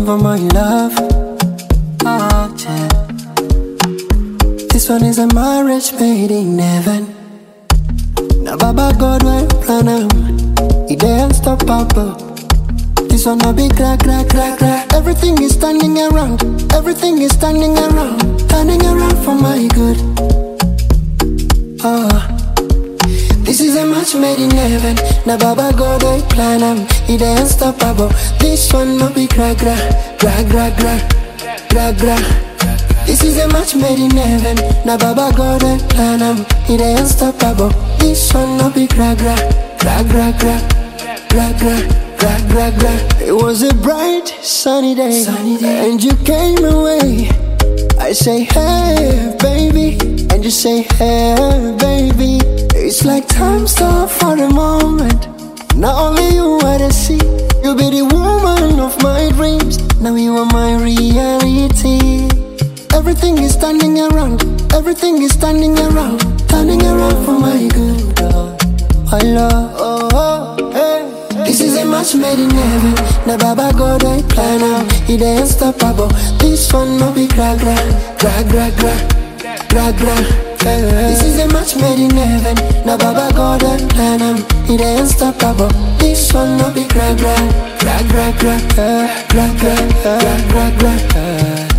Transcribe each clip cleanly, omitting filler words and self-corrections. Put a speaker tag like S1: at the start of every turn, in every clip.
S1: over my love. Oh, yeah. This one is a marriage made in heaven. Now Baba God will plan am. It ain't unstoppable. This one no be crack, crack, crack, crack. Everything is turning around. Everything is turning around. Turning around for my good. Oh. This is a match made in heaven. Now Baba God will plan am. It ain't unstoppable. This one no be crack, crack, crack, crack, crack, crack, crack. This is a match made in heaven. Now Baba God will plan am. It ain't unstoppable. This one no be crack, crack, crack, crack, crack, crack, crack. It was a bright sunny day, and you came away. I say hey baby, and you say hey baby. It's like time stopped for a moment. Not only you I see, you be the woman of my dreams. Now you are my reality. Everything is turning around. Everything is turning around. Turning around for my good. My love, oh, oh, hey. This is a match made in heaven. Now Baba God I plan out. It ain't unstoppable. This one no be crack, crack, crack, crack, crack, crack, crack. This is a match made in heaven. Now Baba God I plan out. It ain't unstoppable. This one no be crack, crack, crack, crack, crack, crack, crack, crack, crack, crack, crack.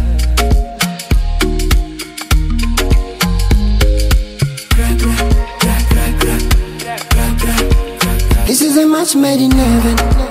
S1: This is a match made in heaven.